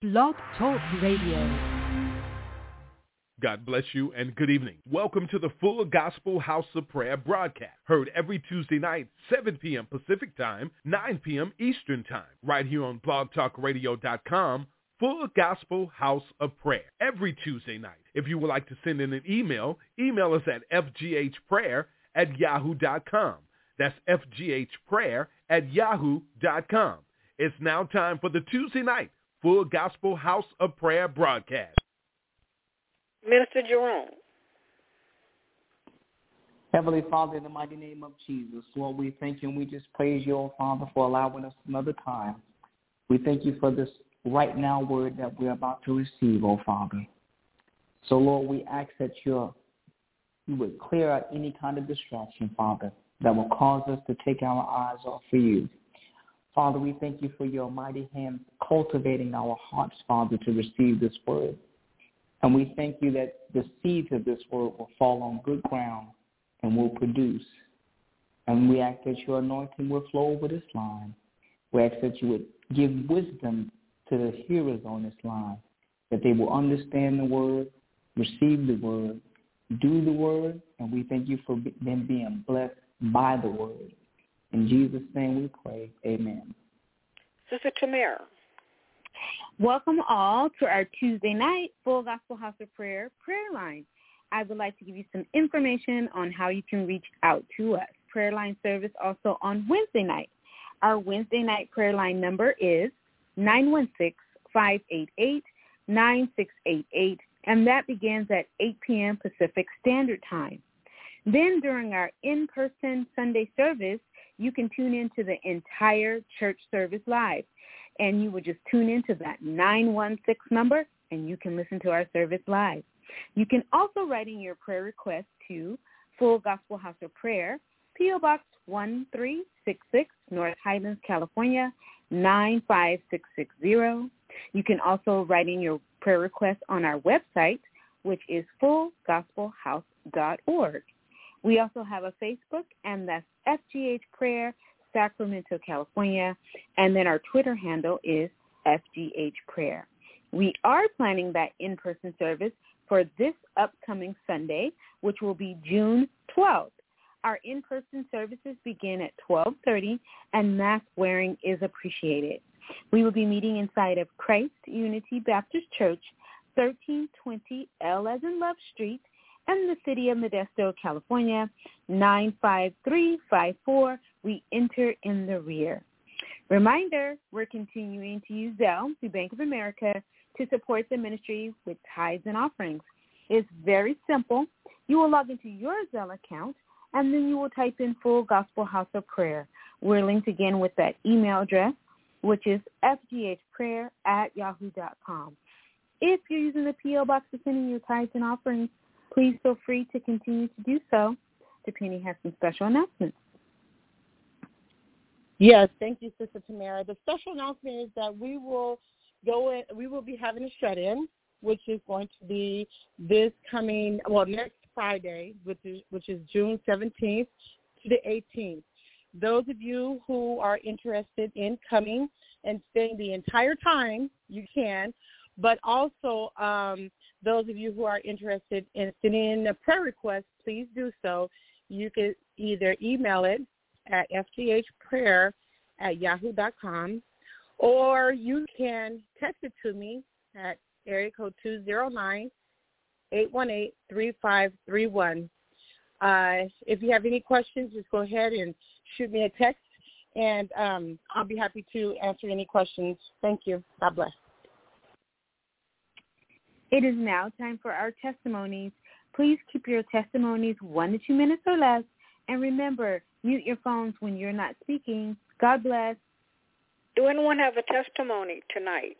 Blog Talk Radio. God bless you and good evening. Welcome to the Full Gospel House of Prayer broadcast, heard every Tuesday night, 7 p.m. Pacific Time, 9 p.m. Eastern Time, right here on blogtalkradio.com, Full Gospel House of Prayer, every Tuesday night. If you would like to send in an email, email us at fghprayer@yahoo.com. That's fghprayer@yahoo.com. It's now time for the Tuesday night Full Gospel House of Prayer broadcast. Minister Jerome. Heavenly Father, in the mighty name of Jesus, Lord, we thank you and we just praise you, oh Father, for allowing us another time. We thank you for this right now word that we're about to receive, oh Father. So, Lord, we ask that you would clear out any kind of distraction, Father, that will cause us to take our eyes off of you. Father, we thank you for your mighty hand cultivating our hearts, Father, to receive this word. And we thank you that the seeds of this word will fall on good ground and will produce. And we ask that your anointing will flow over this line. We ask that you would give wisdom to the hearers on this line, that they will understand the word, receive the word, do the word, and we thank you for them being blessed by the word. In Jesus' name we pray. Amen. Sister Tamara. Welcome all to our Tuesday night Full Gospel House of Prayer prayer line. I would like to give you some information on how you can reach out to us. Prayer line service also on Wednesday night. Our Wednesday night prayer line number is 916-588-9688, and that begins at 8 p.m. Pacific Standard Time. Then during our in-person Sunday service, you can tune into the entire church service live. And you would just tune into that 916 number, and you can listen to our service live. You can also write in your prayer request to Full Gospel House of Prayer, P.O. Box 1366, North Highlands, California, 95660. You can also write in your prayer request on our website, which is fullgospelhouse.org. We also have a Facebook, and that's FGH Prayer, Sacramento, California, and then our Twitter handle is FGH Prayer. We are planning that in-person service for this upcoming Sunday, which will be June 12th. Our in-person services begin at 12:30, and mask wearing is appreciated. We will be meeting inside of Christ Unity Baptist Church, 1320 L as in Love Street, in the city of Modesto, California, 95354. We enter in the rear. Reminder, we're continuing to use Zelle, the Bank of America, to support the ministry with tithes and offerings. It's very simple. You will log into your Zelle account, and then you will type in Full Gospel House of Prayer. We're linked again with that email address, which is fghprayer@yahoo.com. If you're using the P.O. Box to send in your tithes and offerings, please feel free to continue to do so. Penny has some special announcements. Yes, thank you, Sister Tamara. The special announcement is that we will be having a shut-in, which is going to be next Friday, which is June 17th to the 18th. Those of you who are interested in coming and staying the entire time, you can. But also, those of you who are interested in sending in a prayer request, please do so. You can either email it at fghprayer@yahoo.com, or you can text it to me at area code 209-818-3531. If you have any questions, just go ahead and shoot me a text, and I'll be happy to answer any questions. Thank you. God bless. It is now time for our testimonies. Please keep your testimonies 1 to 2 minutes or less. And remember, mute your phones when you're not speaking. God bless. Do anyone have a testimony tonight?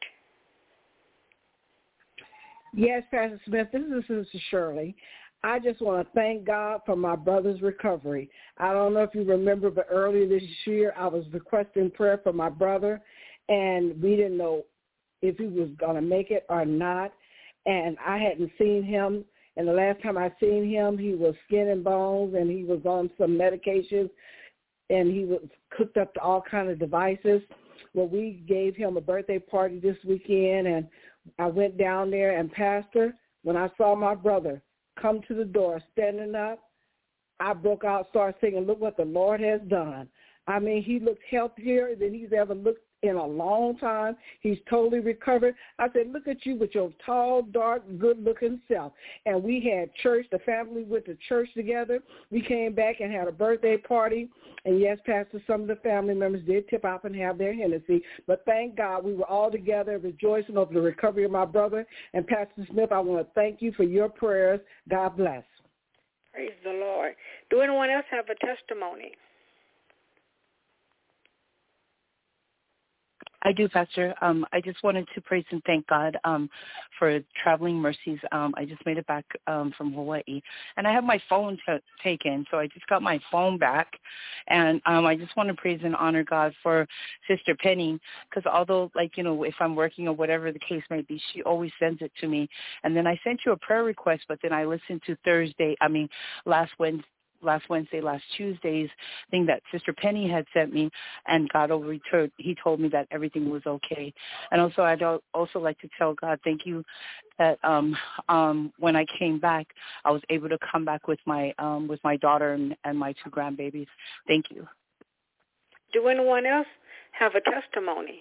Yes, Pastor Smith, this is Sister Shirley. I just want to thank God for my brother's recovery. I don't know if you remember, but earlier this year I was requesting prayer for my brother, and we didn't know if he was going to make it or not. And I hadn't seen him, and the last time I seen him, he was skin and bones, and he was on some medications, and he was hooked up to all kinds of devices. Well, we gave him a birthday party this weekend, and I went down there, and Pastor, when I saw my brother come to the door standing up, I broke out, started singing, "Look what the Lord has done." I mean, he looks healthier than he's ever looked in a long time. He's totally recovered. I said, look at you with your tall, dark, good-looking self. And we had church. The family went to church together. We came back and had a birthday party. And, yes, Pastor, some of the family members did tip off and have their Hennessy. But thank God we were all together rejoicing over the recovery of my brother. And, Pastor Smith, I want to thank you for your prayers. God bless. Praise the Lord. Do anyone else have a testimony? I do, Pastor. I just wanted to praise and thank God for traveling mercies. I just made it back from Hawaii, and I have my phone taken, so I just got my phone back, and I just want to praise and honor God for Sister Penny, because although, if I'm working or whatever the case may be, she always sends it to me. And then I sent you a prayer request, but then I listened to last Tuesday's thing that Sister Penny had sent me, and God overturned. He told me that everything was okay. And also, I'd also like to tell God, thank you that when I came back, I was able to come back with my daughter and my 2 grandbabies. Thank you. Do anyone else have a testimony?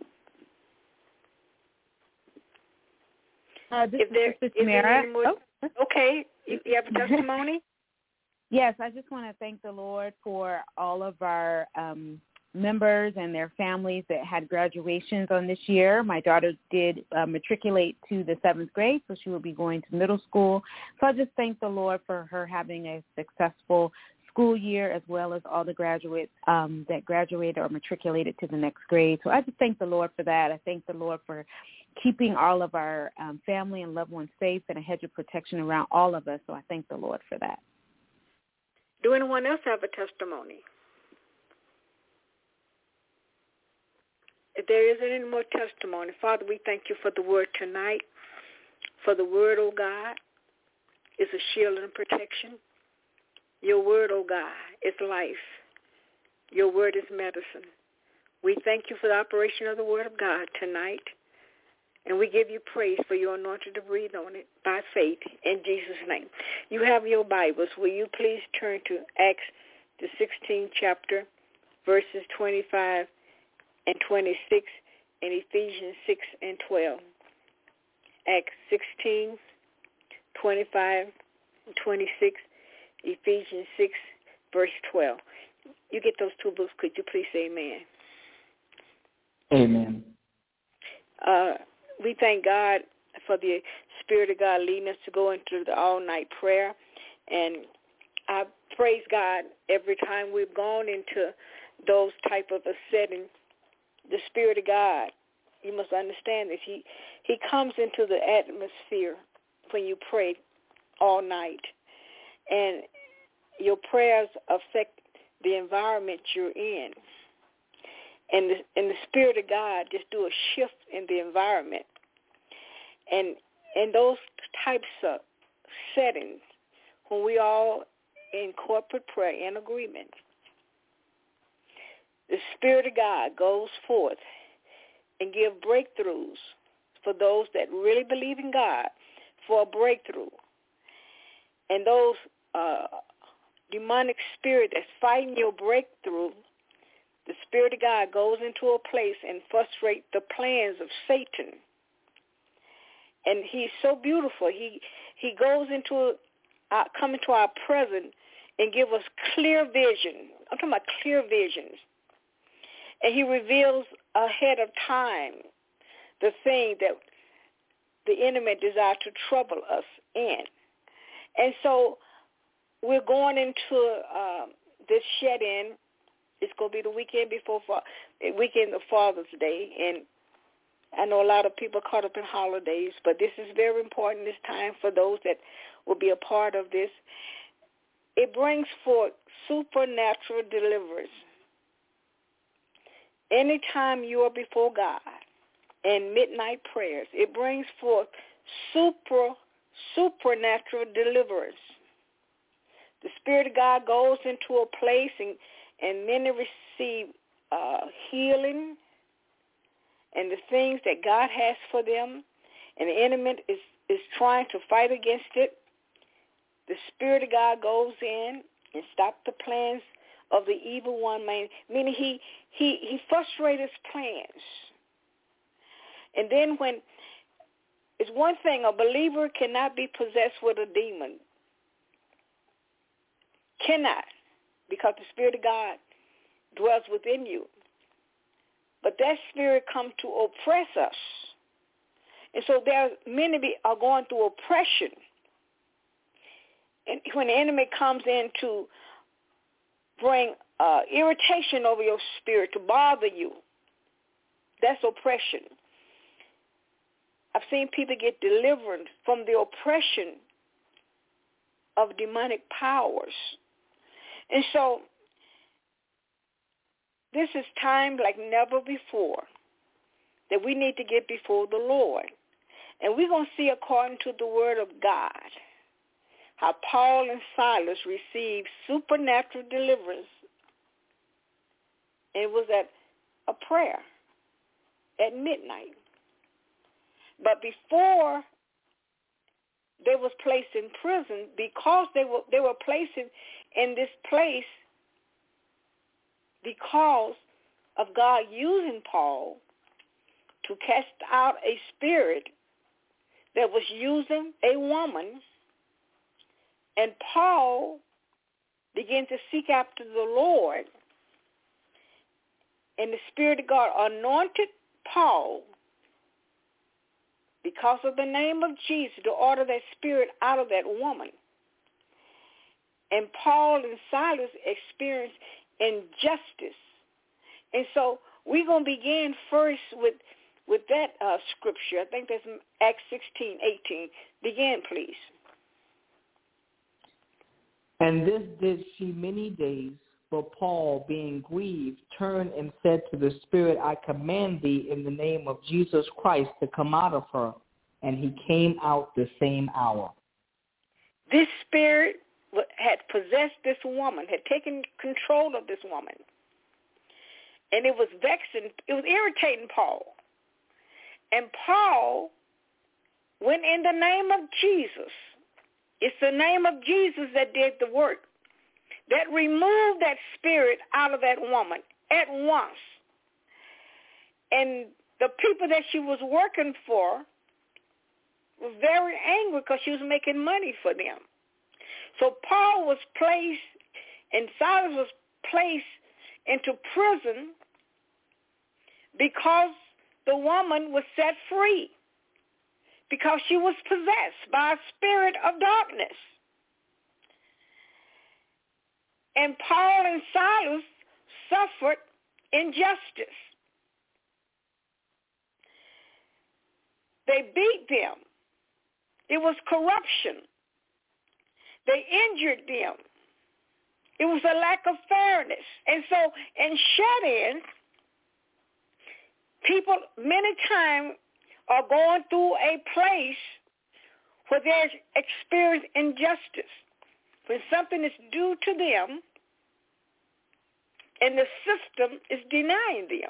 This is Tamara. Okay, you have a testimony? Yes, I just want to thank the Lord for all of our members and their families that had graduations on this year. My daughter did matriculate to the 7th grade, so she will be going to middle school. So I just thank the Lord for her having a successful school year, as well as all the graduates that graduated or matriculated to the next grade. So I just thank the Lord for that. I thank the Lord for keeping all of our family and loved ones safe and a hedge of protection around all of us. So I thank the Lord for that. Do anyone else have a testimony? If there isn't any more testimony, Father, we thank you for the word tonight. For the word, oh God, is a shield and protection. Your word, oh God, is life. Your word is medicine. We thank you for the operation of the word of God tonight. And we give you praise for your anointing to breathe on it by faith in Jesus' name. You have your Bibles. Will you please turn to Acts, the 16th chapter, verses 25 and 26, and Ephesians 6 and 12. Acts 16, 25 and 26, Ephesians 6, verse 12. You get those 2 books. Could you please say amen? Amen. We thank God for the Spirit of God leading us to go into the all-night prayer. And I praise God every time we've gone into those type of a setting. The Spirit of God, you must understand this, He comes into the atmosphere when you pray all night. And your prayers affect the environment you're in. And the Spirit of God just do a shift in the environment. And in those types of settings, when we all in corporate prayer, in agreement, the Spirit of God goes forth and give breakthroughs for those that really believe in God for a breakthrough. And those demonic spirit that's fighting your breakthrough, the Spirit of God goes into a place and frustrates the plans of Satan. And he's so beautiful. He goes into come into our presence and give us clear vision. I'm talking about clear visions. And he reveals ahead of time the thing that the enemy desires to trouble us in. And so we're going into this shed-in. It's going to be the weekend of Father's Day, and I know a lot of people caught up in holidays, but this is very important this time for those that will be a part of this. It brings forth supernatural deliverance. Anytime you are before God in midnight prayers, it brings forth supernatural deliverance. The Spirit of God goes into a place and many receive healing, and the things that God has for them, and the enemy is trying to fight against it, the Spirit of God goes in and stops the plans of the evil one, meaning he frustrates his plans. And then when it's one thing, a believer cannot be possessed with a demon. Cannot, because the Spirit of God dwells within you. But that spirit comes to oppress us. And so many are going through oppression. And when the enemy comes in to bring irritation over your spirit, to bother you, that's oppression. I've seen people get delivered from the oppression of demonic powers. And so this is time like never before that we need to get before the Lord. And we're going to see, according to the Word of God, how Paul and Silas received supernatural deliverance. It was at a prayer at midnight. But before they was placed in prison, because they were placed in this place because of God using Paul to cast out a spirit that was using a woman. And Paul began to seek after the Lord. And the Spirit of God anointed Paul because of the name of Jesus to order that spirit out of that woman. And Paul and Silas experienced injustice. And so we're going to begin first with that scripture. I think that's Acts 16:18. Begin, please. And this did she many days, but Paul, being grieved, turned and said to the Spirit, I command thee in the name of Jesus Christ to come out of her. And he came out the same hour. This spirit had possessed this woman, had taken control of this woman. And it was vexing, it was irritating Paul. And Paul went in the name of Jesus. It's the name of Jesus that did the work, that removed that spirit out of that woman at once. And the people that she was working for were very angry because she was making money for them. So Paul was placed, and Silas was placed into prison because the woman was set free, because she was possessed by a spirit of darkness. And Paul and Silas suffered injustice. They beat them. It was corruption. They injured them. It was a lack of fairness. And so in shut-in, people many times are going through a place where they experience injustice, when something is due to them and the system is denying them.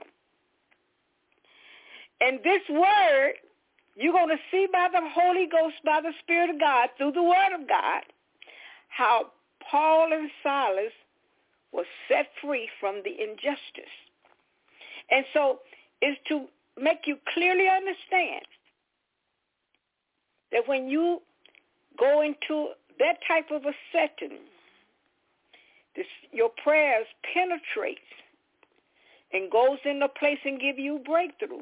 And this word, you're going to see by the Holy Ghost, by the Spirit of God, through the Word of God, how Paul and Silas were set free from the injustice. And so it's to make you clearly understand that when you go into that type of a setting, your prayers penetrate and goes into a place and give you breakthroughs.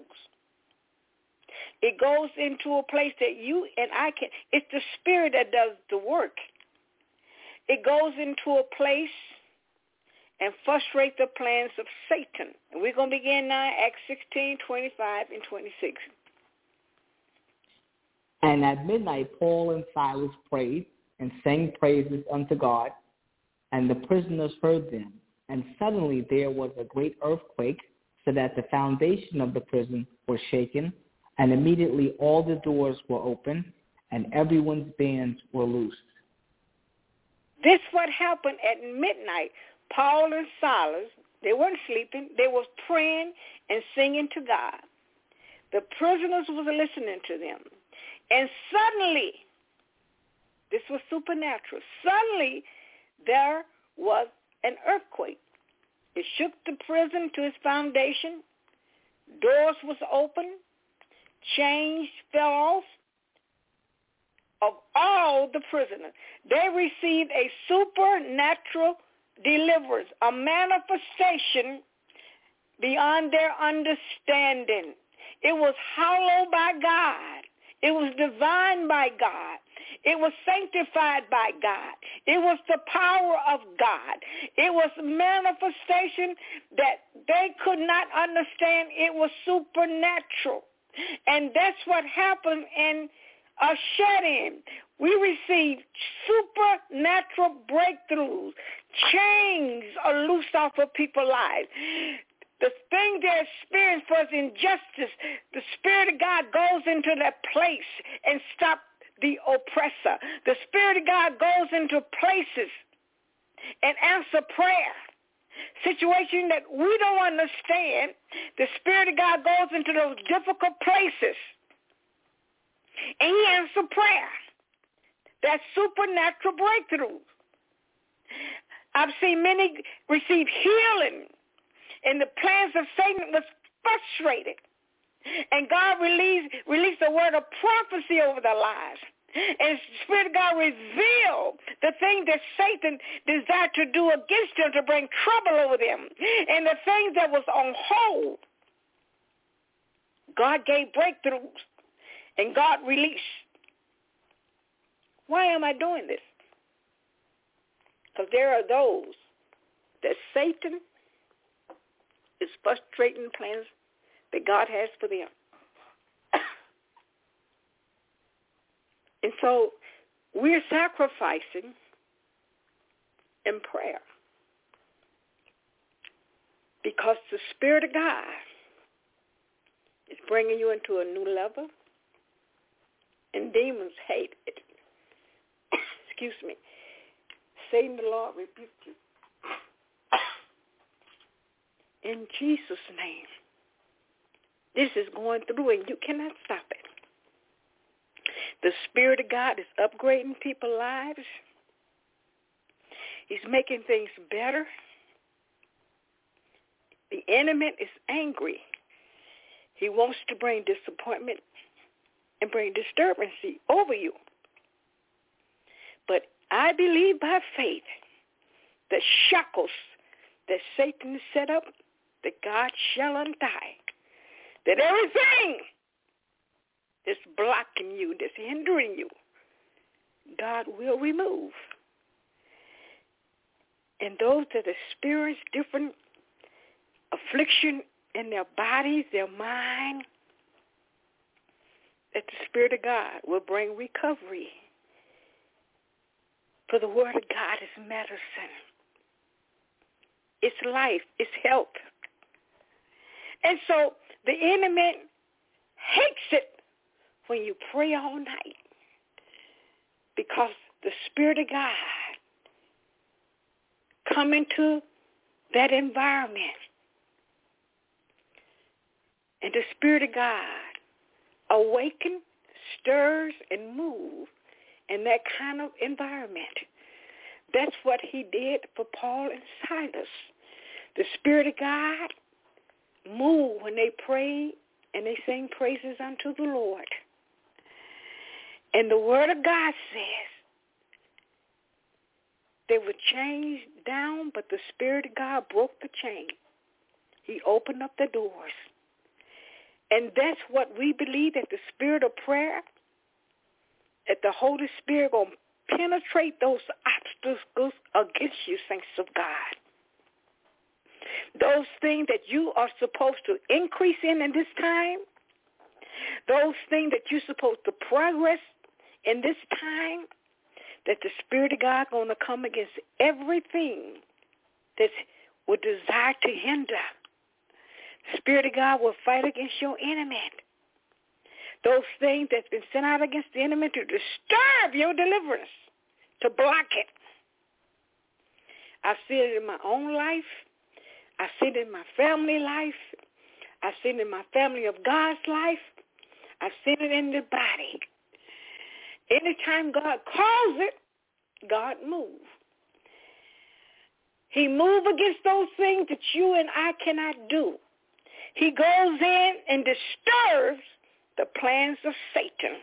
It goes into a place that you and I can, it's the Spirit that does the work. It goes into a place and frustrate the plans of Satan. And we're going to begin now, Acts 16:25 and 26. And at midnight, Paul and Silas prayed and sang praises unto God, and the prisoners heard them. And suddenly there was a great earthquake, so that the foundation of the prison was shaken, and immediately all the doors were open, and everyone's bands were loosed. This what happened at midnight. Paul and Silas, they weren't sleeping. They were praying and singing to God. The prisoners was listening to them. And suddenly, this was supernatural, suddenly there was an earthquake. It shook the prison to its foundation. Doors was open. Chains fell off of all the prisoners. They received a supernatural deliverance, a manifestation beyond their understanding. It was hallowed by God. It was divine by God. It was sanctified by God. It was the power of God. It was manifestation that they could not understand. It was supernatural. And that's what happened in a shut-in. We received supernatural breakthroughs. Chains are loosed off of people's lives. The thing they experience was injustice. The Spirit of God goes into that place and stops the oppressor. The Spirit of God goes into places and answers prayer. Situation that we don't understand, the Spirit of God goes into those difficult places and he answers prayer. That's supernatural breakthrough. I've seen many receive healing, and the plans of Satan was frustrated. And God released a word of prophecy over their lives. And the Spirit of God revealed the thing that Satan desired to do against them to bring trouble over them. And the things that was on hold, God gave breakthroughs and God released. Why am I doing this? Because there are those that Satan is frustrating plans that God has for them. And so we're sacrificing in prayer because the Spirit of God is bringing you into a new level, and demons hate it. Excuse me. Satan, the Lord, rebuke you. In Jesus' name. This is going through and you cannot stop it. The Spirit of God is upgrading people's lives. He's making things better. The enemy is angry. He wants to bring disappointment and bring disturbance over you. But I believe by faith the shackles that Satan set up, that God shall untie. That everything that's blocking you, that's hindering you, God will remove. And those that experience different affliction in their bodies, their mind, that the Spirit of God will bring recovery. For the Word of God is medicine. It's life. It's health. And so the enemy hates it when you pray all night, because the Spirit of God come into that environment, and the Spirit of God awakens, stirs, and moves in that kind of environment. That's what he did for Paul and Silas. The Spirit of God moved when they prayed and they sang praises unto the Lord. And the Word of God says they were chained down, but the Spirit of God broke the chain. He opened up the doors. And that's what we believe, that the spirit of prayer, that the Holy Spirit going to penetrate those obstacles against you, saints of God. Those things that you are supposed to increase in this time, those things that you're supposed to progress in this time, that the Spirit of God going to come against everything that would desire to hinder. The Spirit of God will fight against your enemy. Those things that's been sent out against the enemy to disturb your deliverance, to block it. I see it in my own life. I see it in my family life. I've seen it in my family of God's life. I've seen it in the body. Anytime God calls it, God moves. He moves against those things that you and I cannot do. He goes in and disturbs the plans of Satan.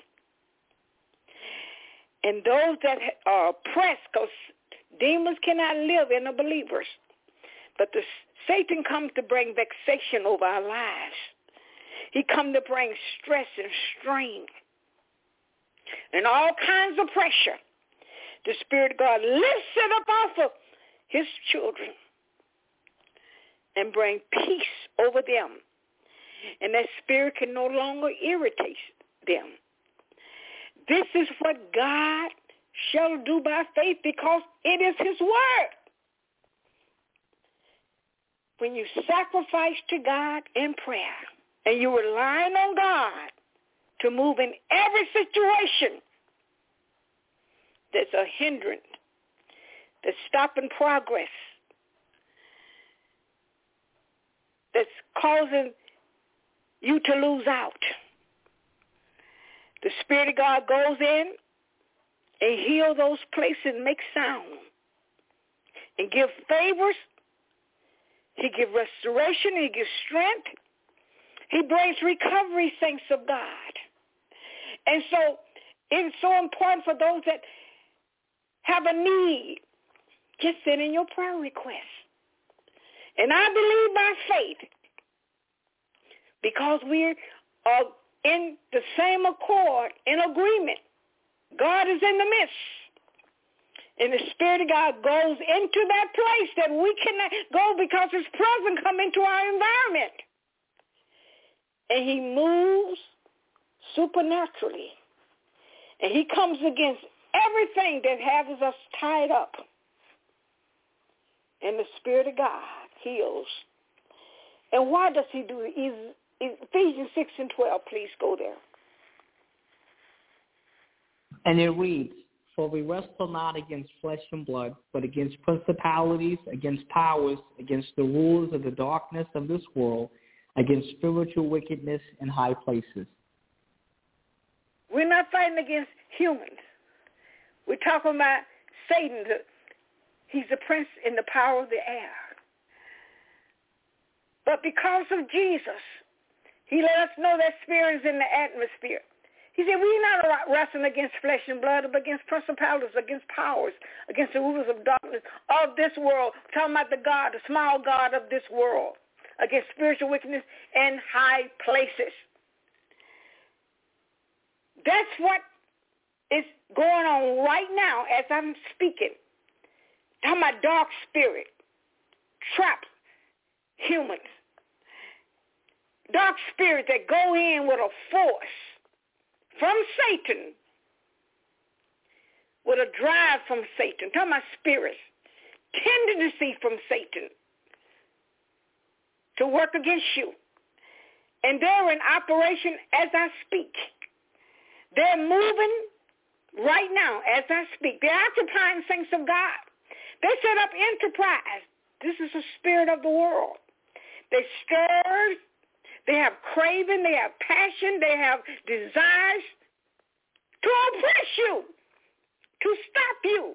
And those that are oppressed, because demons cannot live in the believers. But Satan comes to bring vexation over our lives. He comes to bring stress and strain and all kinds of pressure. The Spirit of God lifts it up off of his children and bring peace over them. And that spirit can no longer irritate them. This is what God shall do by faith, because it is his word. When you sacrifice to God in prayer and you're relying on God to move in every situation that's a hindrance, that's stopping progress, that's causing you to lose out, the Spirit of God goes in and heal those places, make sound, and give favors. He gives restoration. He gives strength. He brings recovery, saints of God. And so it's so important for those that have a need, just send in your prayer request. And I believe by faith, because we are in the same accord, in agreement, God is in the midst. And the Spirit of God goes into that place that we cannot go because his presence come into our environment. And he moves supernaturally. And he comes against everything that has us tied up. And the Spirit of God heals. And why does he do it? Ephesians 6:12, please go there. And it reads, "For we wrestle not against flesh and blood, but against principalities, against powers, against the rulers of the darkness of this world, against spiritual wickedness in high places." We're not fighting against humans. We're talking about Satan. He's the prince in the power of the air. But because of Jesus, he let us know that spirit is in the atmosphere. He said, we're not wrestling against flesh and blood, but against principalities, against powers, against the rulers of darkness of this world. Talking about the God, the small God of this world, against spiritual wickedness in high places. That's what is going on right now as I'm speaking. Talking about dark spirit, traps humans. Dark spirits that go in with a force from Satan, with a drive from Satan. Talking about spirits, tendency from Satan to work against you. And they're in operation as I speak. They're moving right now as I speak. They're occupying things of God. They set up enterprise. This is the spirit of the world. They stir. They have craving, they have passion, they have desires to oppress you, to stop you.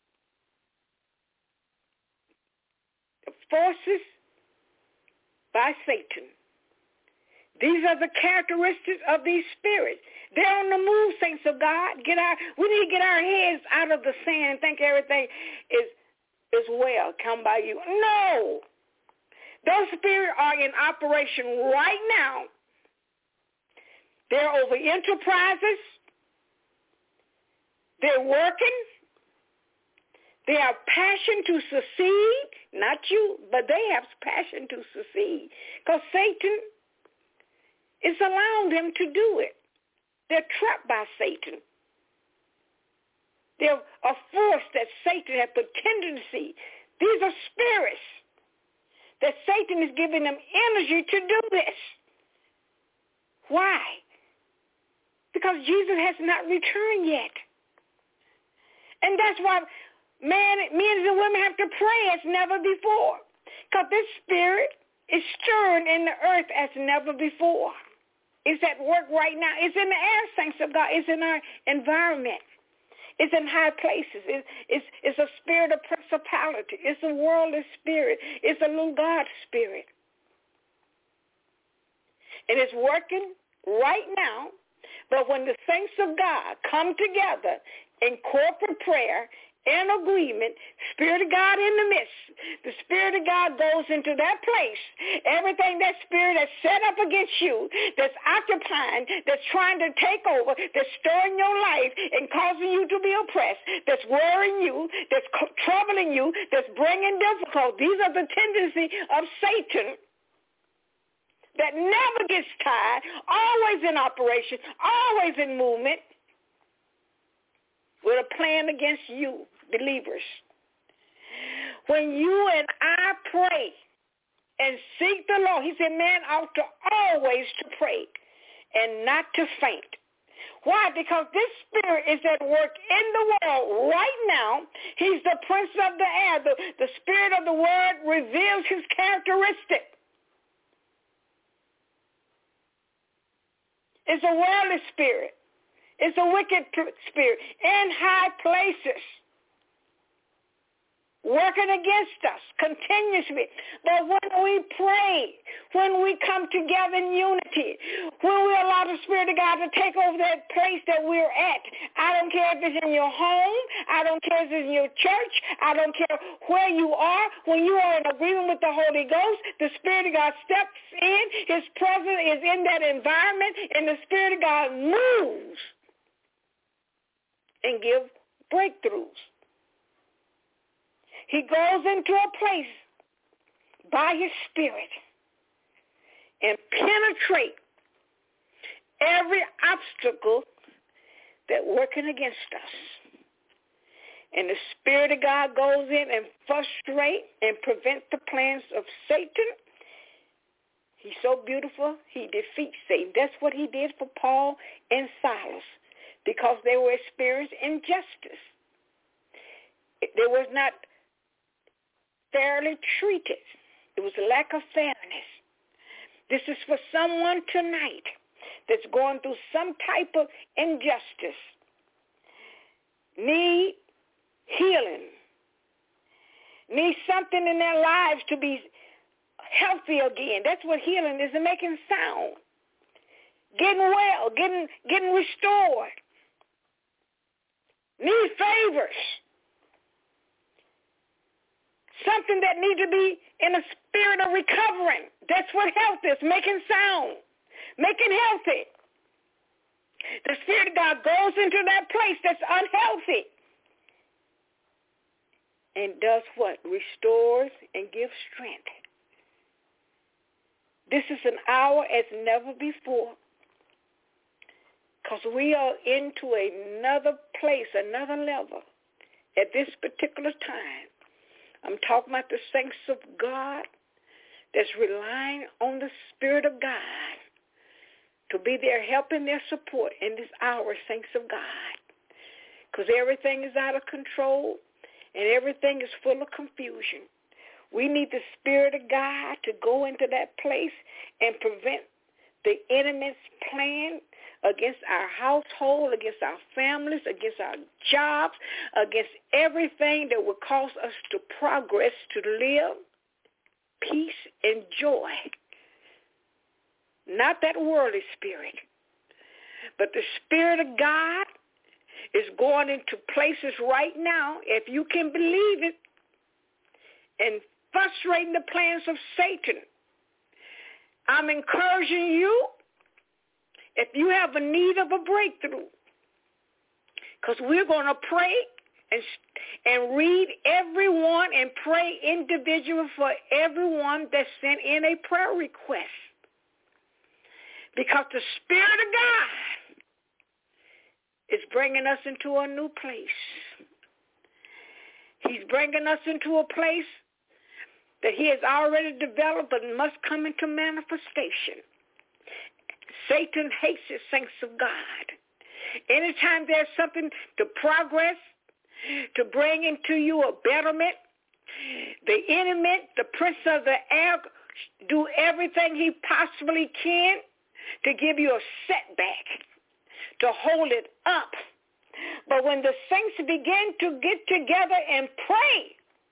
The forces by Satan. These are the characteristics of these spirits. They're on the move, saints of God. We need to get our heads out of the sand and think everything is well, come by you. No. Those spirits are in operation right now. They're over enterprises. They're working. They have passion to succeed. Not you, but they have passion to succeed. Because Satan is allowing them to do it. They're trapped by Satan. They're a force that Satan has put tendency. These are spirits that Satan is giving them energy to do this. Why? Because Jesus has not returned yet. And that's why men and women have to pray as never before. Because this spirit is stirring in the earth as never before. It's at work right now. It's in the air, saints of God. It's in our environment. It's in high places. It's a spirit of principality. It's a worldly spirit. It's a little God spirit. And it's working right now. But when the saints of God come together in corporate prayer, in agreement, Spirit of God in the midst, the Spirit of God goes into that place. Everything that spirit that's set up against you, that's occupying, that's trying to take over, that's stirring your life and causing you to be oppressed, that's worrying you, that's troubling you, that's bringing difficulty. These are the tendencies of Satan that never gets tired, always in operation, always in movement, with a plan against you, believers. When you and I pray and seek the Lord, he said, man ought to always to pray and not to faint. Why? Because this spirit is at work in the world right now. He's the prince of the air. The spirit of the word reveals his characteristic. It's a worldly spirit. It's a wicked spirit in high places, working against us continuously. But when we pray, when we come together in unity, when we allow the Spirit of God to take over that place that we're at, I don't care if it's in your home, I don't care if it's in your church, I don't care where you are, when you are in agreement with the Holy Ghost, the Spirit of God steps in, his presence is in that environment, and the Spirit of God moves and give breakthroughs. He goes into a place by his spirit and penetrate every obstacle that's working against us. And the Spirit of God goes in and frustrate and prevent the plans of Satan. He's so beautiful, he defeats Satan. That's what he did for Paul and Silas, because they were experiencing injustice. They was not fairly treated. It was a lack of fairness. This is for someone tonight that's going through some type of injustice, need healing, need something in their lives to be healthy again. That's what healing is, making sound, getting well, getting restored. Need favors. Something that needs to be in a spirit of recovering. That's what health is, making sound, making healthy. The Spirit of God goes into that place that's unhealthy and does what? Restores and gives strength. This is an hour as never before, because we are into another place, another level at this particular time. I'm talking about the saints of God that's relying on the Spirit of God to be their help and their support in this hour, saints of God, because everything is out of control and everything is full of confusion. We need the Spirit of God to go into that place and prevent the enemy's plan against our household, against our families, against our jobs, against everything that would cause us to progress, to live peace and joy. Not that worldly spirit, but the Spirit of God is going into places right now, if you can believe it, and frustrating the plans of Satan. I'm encouraging you, if you have a need of a breakthrough, because we're going to pray and read everyone and pray individually for everyone that sent in a prayer request. Because the Spirit of God is bringing us into a new place. He's bringing us into a place that he has already developed but must come into manifestation. Satan hates the saints of God. Anytime there's something to progress, to bring into you a betterment, the enemy, the prince of the air, do everything he possibly can to give you a setback, to hold it up. But when the saints begin to get together and pray,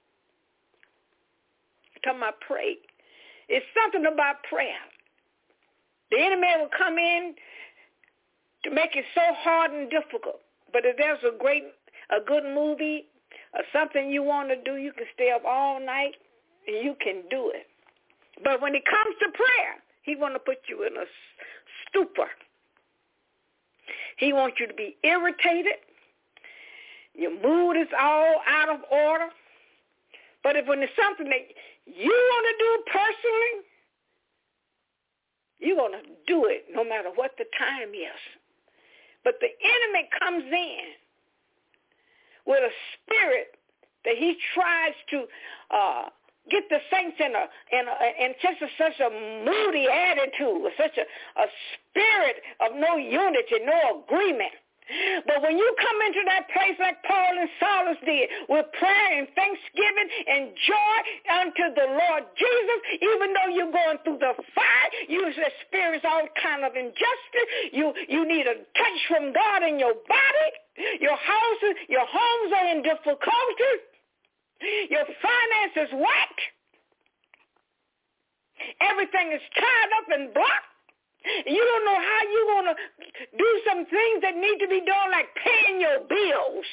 I'm talking about pray, it's something about prayer. The enemy will come in to make it so hard and difficult. But if there's a good movie or something you want to do, you can stay up all night and you can do it. But when it comes to prayer, he want to put you in a stupor. He wants you to be irritated. Your mood is all out of order. But if when it's something that you want to do personally, you're going to do it no matter what the time is. But the enemy comes in with a spirit that he tries to get the saints in such a moody attitude, such a spirit of no unity, no agreement. But when you come into that place like Paul and Silas did, with prayer and thanksgiving and joy unto the Lord Jesus, even though you're going through the fire, you experience all kind of injustice, you need a touch from God in your body, your homes are in difficulty, your finances whacked, everything is tied up and blocked. You don't know how you're going to do some things that need to be done, like paying your bills.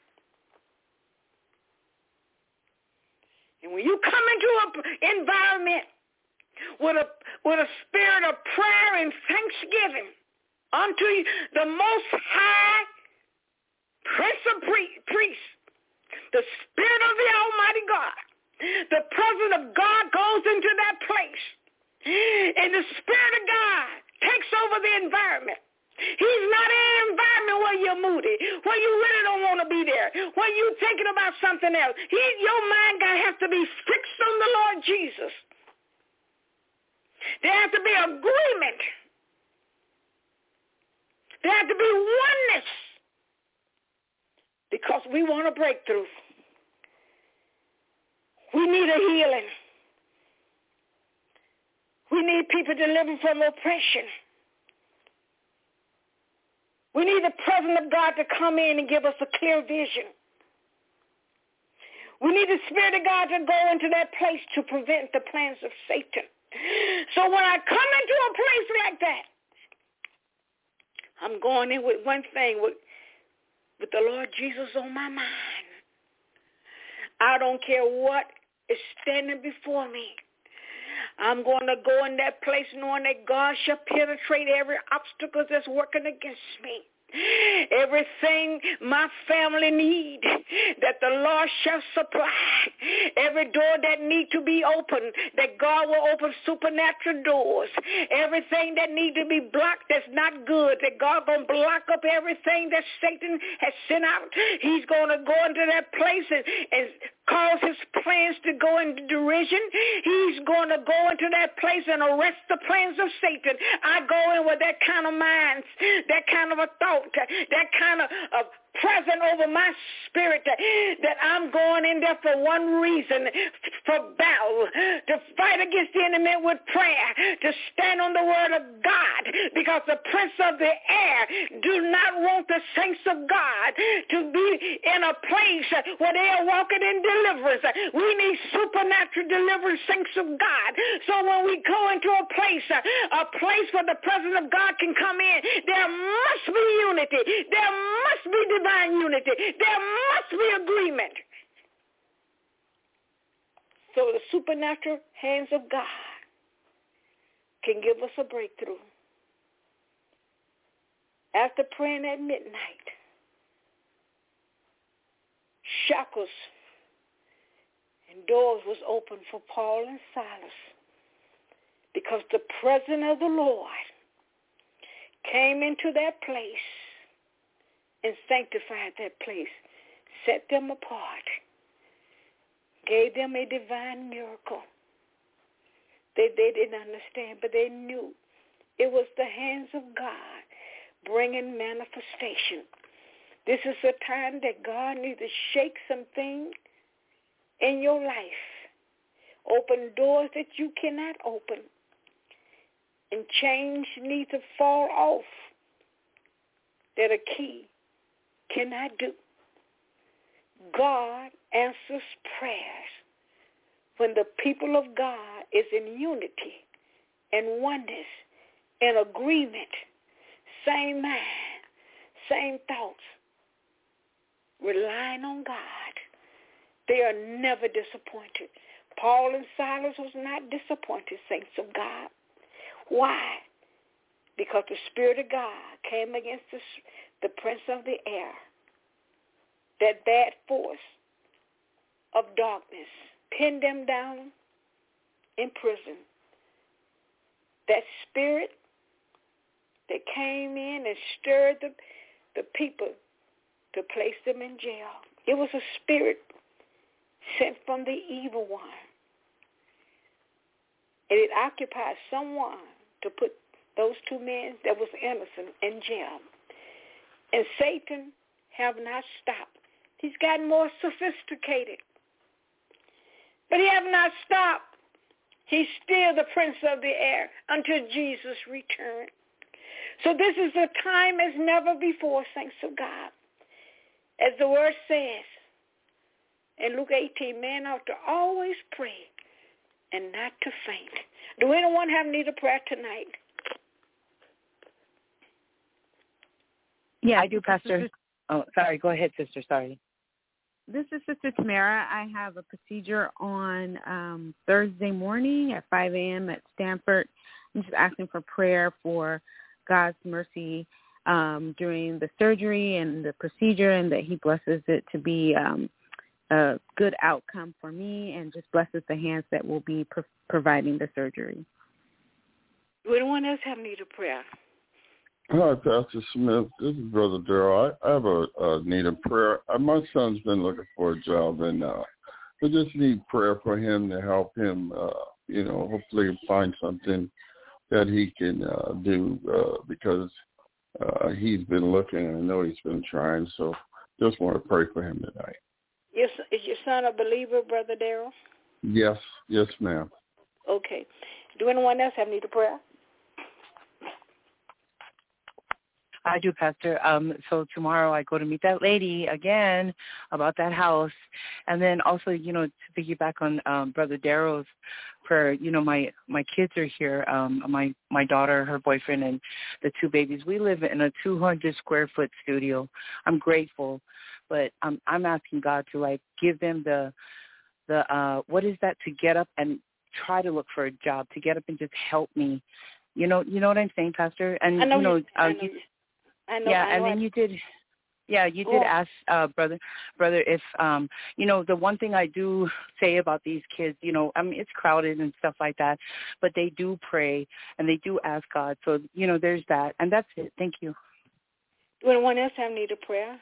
And when you come into an environment with a spirit of prayer and thanksgiving unto the Most High Prince of Priests, the Spirit of the Almighty God, the presence of God goes into that place. And the Spirit of God takes over the environment. He's not in an environment where you're moody, where you really don't want to be there, where you're thinking about something else. Your mind has to be fixed on the Lord Jesus. There has to be agreement. There has to be oneness, because we want a breakthrough. We need a healing. We need people delivered from oppression. We need the presence of God to come in and give us a clear vision. We need the Spirit of God to go into that place to prevent the plans of Satan. So when I come into a place like that, I'm going in with one thing, with the Lord Jesus on my mind. I don't care what is standing before me. I'm going to go in that place knowing that God shall penetrate every obstacle that's working against me. Everything my family need, that the Lord shall supply. Every door that need to be opened, that God will open supernatural doors. Everything that need to be blocked that's not good, that God going to block up everything that Satan has sent out. He's going to go into that place and cause his plans to go into derision. He's going to go into that place and arrest the plans of Satan. I go in with that kind of mind, that kind of a thought, that kind of present over my spirit, that I'm going in there for one reason, for battle, to fight against the enemy with prayer, to stand on the word of God, because the prince of the air do not want the saints of God to be in a place where they are walking in deliverance. We need supernatural deliverance, saints of God. So when we go into a place where the presence of God can come in, there must be unity. There must be divine unity. There must be agreement. So the supernatural hands of God can give us a breakthrough. After praying at midnight, shackles and doors was open for Paul and Silas, because the presence of the Lord came into that place and sanctified that place, set them apart, gave them a divine miracle. They didn't understand, but they knew it was the hands of God bringing manifestation. This is a time that God needs to shake some things in your life, Open doors that you cannot open. And chains need to fall off that a key cannot do. God answers prayers when the people of God is in unity and oneness and agreement, same mind, same thoughts, relying on God. They are never disappointed. Paul and Silas was not disappointed, saints of God. Why? Because the Spirit of God came against the prince of the air, that bad force of darkness, pinned them down in prison. That spirit that came in and stirred the people to place them in jail. It was a spirit sent from the evil one. And it occupied someone to put those two men that was innocent in jail. And Satan have not stopped. He's gotten more sophisticated. But he have not stopped. He's still the prince of the air until Jesus return. So this is a time as never before, saints of God. As the word says in Luke 18, man ought to always pray and not to faint. Do anyone have need of prayer tonight? Yeah, I do, Pastor. Oh, sorry. Go ahead, sister. Sorry. This is Sister Tamara. I have a procedure on Thursday morning at 5 a.m. at Stanford. I'm just asking for prayer for God's mercy during the surgery and the procedure, and that he blesses it to be a good outcome for me, and just blesses the hands that will be providing the surgery. Would anyone else have need of prayer? Hi, Pastor Smith. This is Brother Darrell. I have a need of prayer. My son's been looking for a job, and we just need prayer for him to help him, hopefully find something that he can do because he's been looking, and I know he's been trying, so just want to pray for him tonight. Yes, is your son a believer, Brother Darrell? Yes, ma'am. Okay. Do anyone else have need of prayer? I do, Pastor. So tomorrow I go to meet that lady again about that house. And then also, to piggyback on Brother Darrell's prayer, my kids are here. My daughter, her boyfriend, and the two babies. We live in a 200-square-foot studio. I'm grateful, but I'm asking God to, give them the what is that, to get up and try to look for a job, to get up and just help me. You know what I'm saying, Pastor? And, I know. You did ask, brother, if, the one thing I do say about these kids, it's crowded and stuff like that, but they do pray and they do ask God. So, there's that. And that's it. Thank you. Do anyone else have need of prayer?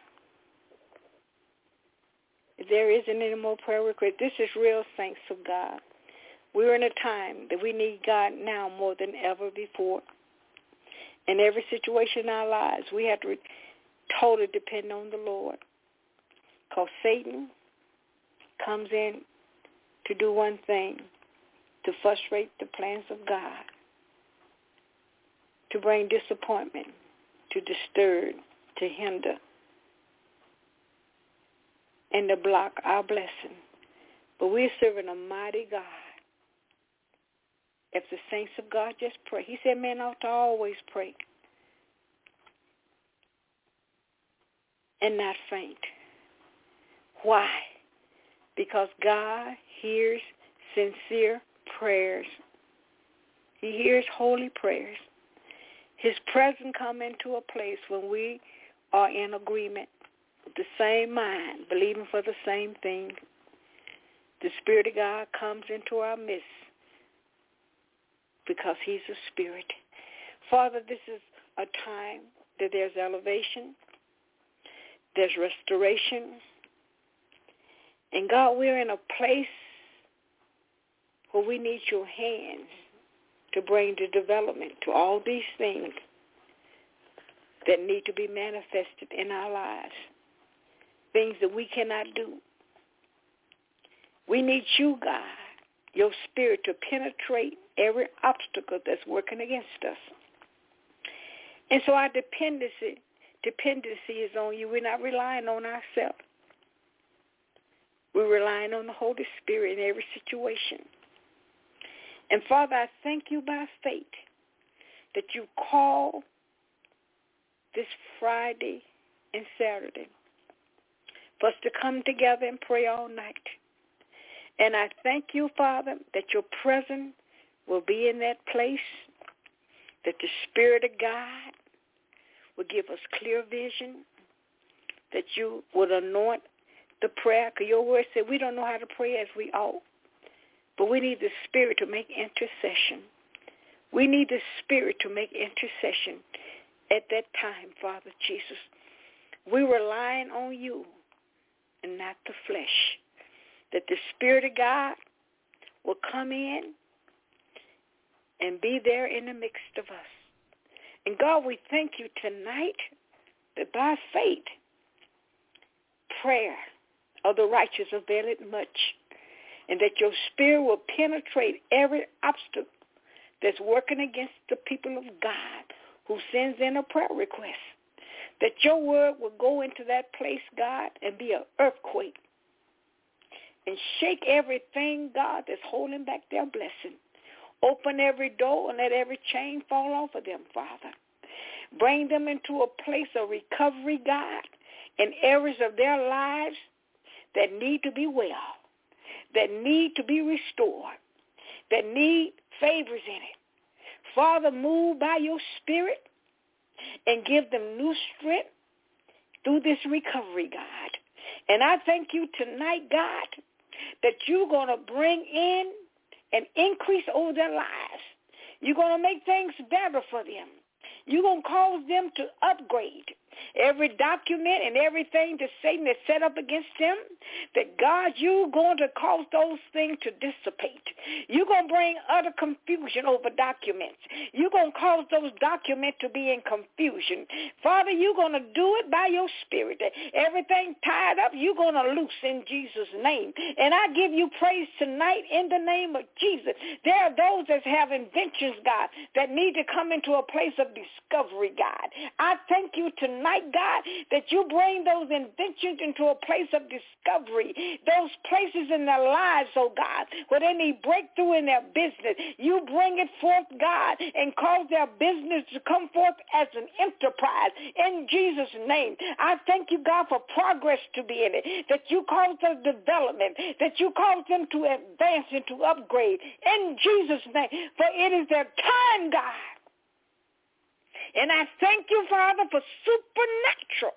If there isn't any more prayer requests, this is real, saints of God. We're in a time that we need God now more than ever before. In every situation in our lives, we have to totally depend on the Lord. Because Satan comes in to do one thing, to frustrate the plans of God, to bring disappointment, to disturb, to hinder, and to block our blessing. But we're serving a mighty God. If the saints of God just pray. He said men ought to always pray and not faint. Why? Because God hears sincere prayers. He hears holy prayers. His presence comes into a place when we are in agreement with the same mind, believing for the same thing. The Spirit of God comes into our midst, because he's a spirit. Father, this is a time that there's elevation, there's restoration. And God, we're in a place where we need your hands to bring the development to all these things that need to be manifested in our lives, things that we cannot do. We need you, God, your spirit to penetrate every obstacle that's working against us. And so our dependency is on you. We're not relying on ourselves. We're relying on the Holy Spirit in every situation. And Father, I thank you by faith that you call this Friday and Saturday for us to come together and pray all night. And I thank you, Father, that your presence will be in that place, that the Spirit of God will give us clear vision, that you would anoint the prayer, because your word said we don't know how to pray as we ought, but we need the Spirit to make intercession. We need the Spirit to make intercession at that time, Father Jesus. We're relying on you and not the flesh, that the Spirit of God will come in and be there in the midst of us. And God, we thank you tonight that by faith, prayer of the righteous availeth much, and that your Spirit will penetrate every obstacle that's working against the people of God who sends in a prayer request. That your word will go into that place, God, and be an earthquake and shake everything, God, that's holding back their blessing. Open every door and let every chain fall off of them, Father. Bring them into a place of recovery, God, in areas of their lives that need to be well, that need to be restored, that need favors in it. Father, move by your Spirit and give them new strength through this recovery, God. And I thank you tonight, God, that you're going to bring in an increase over their lives. You're going to make things better for them. You're going to cause them to upgrade every document and everything that Satan has set up against them, that God, you're going to cause those things to dissipate. You're going to bring utter confusion over documents. You're going to cause those documents to be in confusion. Father, you're going to do it by your Spirit. Everything tied up, you're going to loose in Jesus' name. And I give you praise tonight in the name of Jesus. There are those that have inventions, God, that need to come into a place of discovery, God. I thank you tonight, God, that you bring those inventions into a place of discovery, those places in their lives, oh God, where they need breakthrough in their business. You bring it forth, God, and cause their business to come forth as an enterprise in Jesus' name. I thank you, God, for progress to be in it, that you cause the development, that you cause them to advance and to upgrade in Jesus' name, for it is their time, God. And I thank you, Father, for supernatural,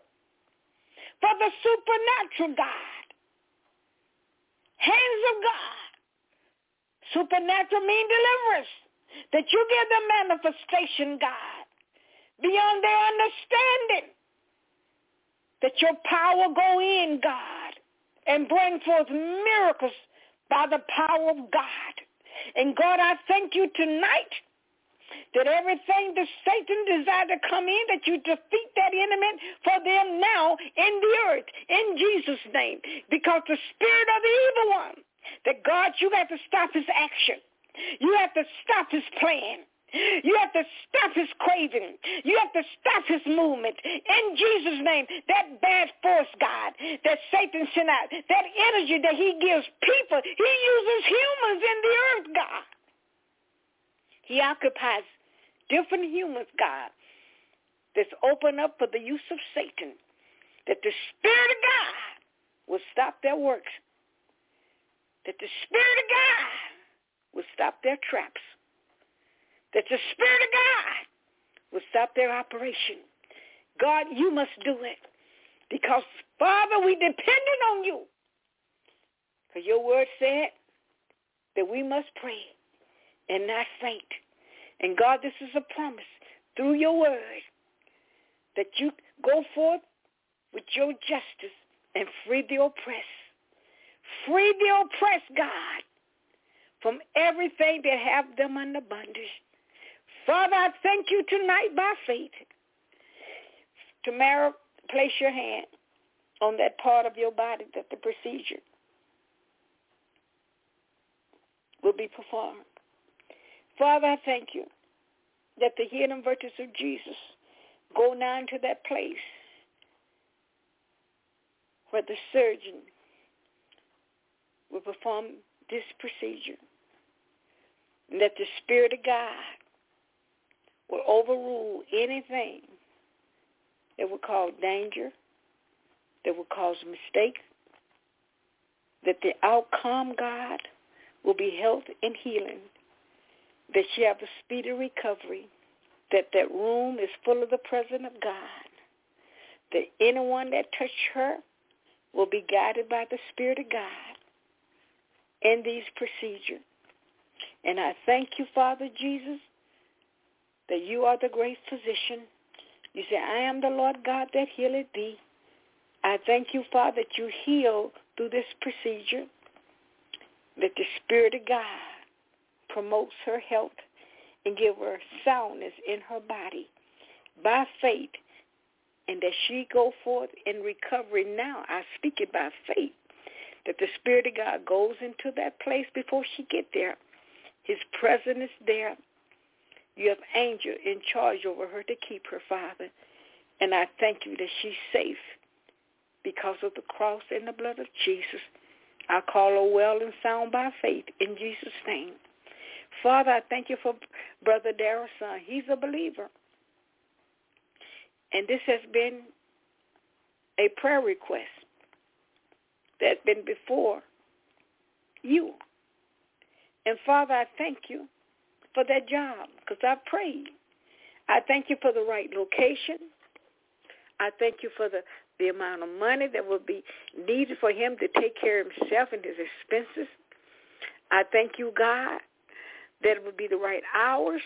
God. Hands of God. Supernatural mean deliverance. That you give them manifestation, God, beyond their understanding. That your power go in, God, and bring forth miracles by the power of God. And God, I thank you tonight that everything that Satan desired to come in, that you defeat that enemy for them now in the earth, in Jesus' name. Because the spirit of the evil one, that God, you have to stop his action. You have to stop his plan. You have to stop his craving. You have to stop his movement. In Jesus' name, that bad force, God, that Satan sent out, that energy that he gives people, he uses humans in the earth, God. He occupies different humans, God, that's open up for the use of Satan, that the Spirit of God will stop their works, that the Spirit of God will stop their traps, that the Spirit of God will stop their operation. God, you must do it because, Father, we depended on you. Because your word said that we must pray and not faint. And God, this is a promise through your word that you go forth with your justice and free the oppressed. Free the oppressed, God, from everything that have them under bondage. Father, I thank you tonight by faith. Tamara, place your hand on that part of your body, that the procedure. will be performed. Father, I thank you that the healing virtues of Jesus go now into that place where the surgeon will perform this procedure, and that the Spirit of God will overrule anything that would cause danger, that would cause mistake, that the outcome, God, will be health and healing, that she have a speedy recovery, that that room is full of the presence of God, that anyone that touched her will be guided by the Spirit of God in these procedures. And I thank you, Father Jesus, that you are the great physician. You say, I am the Lord God that healeth thee. I thank you, Father, that you heal through this procedure, that the Spirit of God promotes her health and give her soundness in her body by faith, and that she go forth in recovery now. I speak it by faith, that the Spirit of God goes into that place before she get there. His presence is there. You have angel in charge over her to keep her, Father. And I thank you that she's safe because of the cross and the blood of Jesus. I call her well and sound by faith in Jesus' name. Father, I thank you for Brother Darrell's son. He's a believer. And this has been a prayer request that's been before you. And Father, I thank you for that job because I prayed. I thank you for the right location. I thank you for the amount of money that will be needed for him to take care of himself and his expenses. I thank you, God, that it would be the right hours.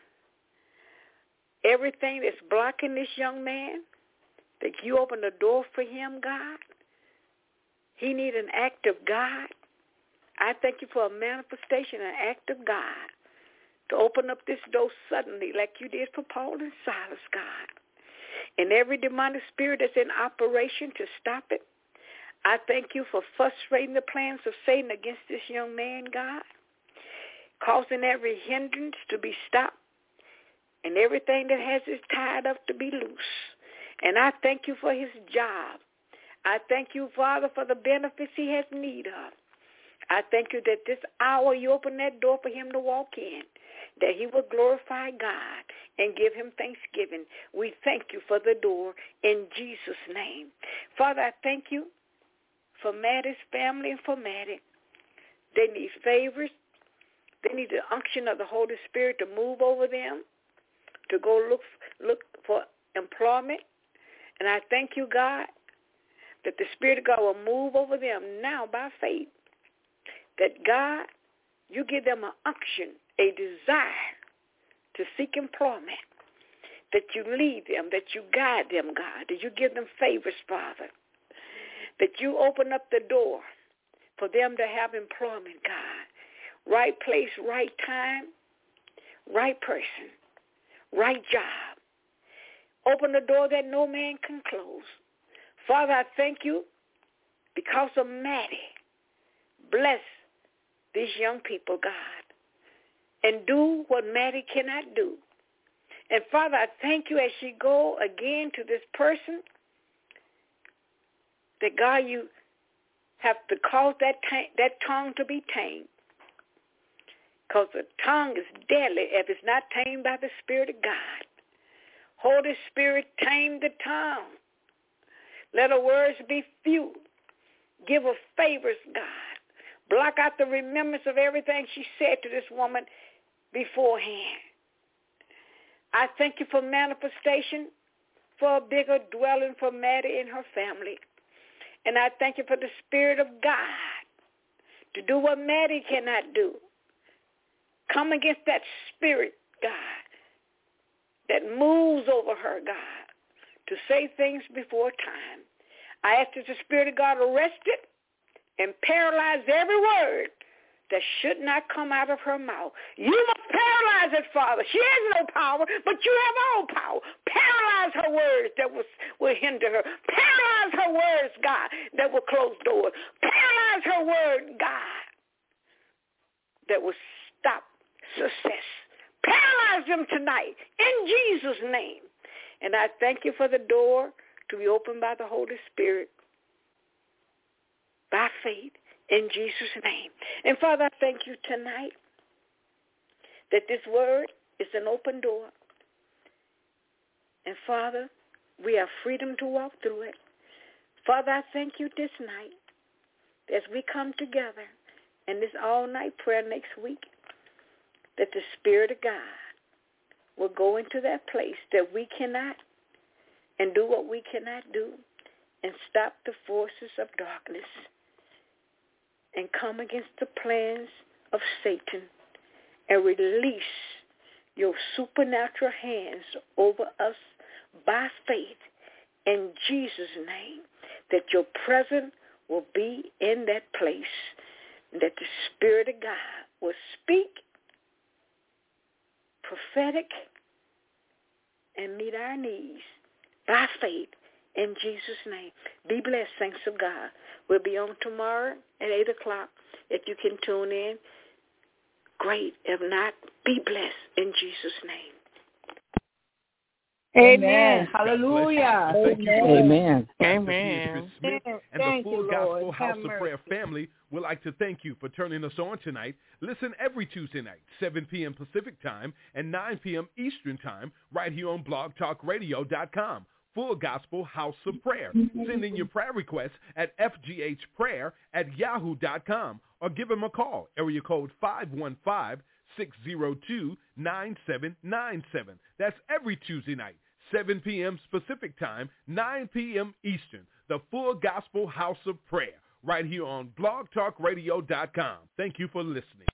Everything that's blocking this young man, that you open the door for him, God. He needs an act of God. I thank you for a manifestation, an act of God, to open up this door suddenly like you did for Paul and Silas, God. And every demonic spirit that's in operation to stop it, I thank you for frustrating the plans of Satan against this young man, God, causing every hindrance to be stopped and everything that has it tied up to be loose. And I thank you for his job. I thank you, Father, for the benefits he has need of. I thank you that this hour you open that door for him to walk in, that he will glorify God and give him thanksgiving. We thank you for the door in Jesus' name. Father, I thank you for Maddie's family and for Maddie. They need favors. They need the unction of the Holy Spirit to move over them, to go look for employment. And I thank you, God, that the Spirit of God will move over them now by faith. That, God, you give them an unction, a desire to seek employment, that you lead them, that you guide them, God, that you give them favors, Father, that you open up the door for them to have employment, God. Right place, right time, right person, right job. Open the door that no man can close. Father, I thank you because of Maddie. Bless these young people, God, and do what Maddie cannot do. And Father, I thank you as she go again to this person, that God, you have to cause that tongue to be tamed. Because the tongue is deadly if it's not tamed by the Spirit of God. Holy Spirit, tame the tongue. Let her words be few. Give her favors, God. Block out the remembrance of everything she said to this woman beforehand. I thank you for manifestation, for a bigger dwelling for Maddie and her family. And I thank you for the Spirit of God to do what Maddie cannot do. Come against that spirit, God, that moves over her, God, to say things before time. I ask that the Spirit of God arrest it and paralyze every word that should not come out of her mouth. You must paralyze it, Father. She has no power, but you have all power. Paralyze her words that will hinder her. Paralyze her words, God, that will close doors. Paralyze her word, God, that will stop success. Paralyze them tonight in Jesus' name. And I thank you for the door to be opened by the Holy Spirit by faith in Jesus' name. And Father, I thank you tonight that this word is an open door. And Father, we have freedom to walk through it. Father, I thank you this night as we come together in this all-night prayer next week, that the Spirit of God will go into that place that we cannot and do what we cannot do and stop the forces of darkness and come against the plans of Satan and release your supernatural hands over us by faith in Jesus' name, that your presence will be in that place, that the Spirit of God will speak prophetic and meet our needs by faith in Jesus' name. Be blessed, saints of God. We'll be on tomorrow at 8 o'clock. If you can tune in, great. If not, be blessed in Jesus' name. Amen. Hallelujah. Amen. Amen. Smith and the Full Gospel Lord. House Have of Prayer family would like to thank you for turning us on tonight. Listen every Tuesday night, 7 p.m. Pacific Time and 9 p.m. Eastern Time, right here on blogtalkradio.com. Full Gospel House of Prayer. Send in your prayer requests at fghprayer@yahoo.com or give them a call, area code 515-602-9797. That's every Tuesday night, 7 p.m. Pacific Time, 9 p.m. Eastern. The Full Gospel House of Prayer, right here on blogtalkradio.com. Thank you for listening.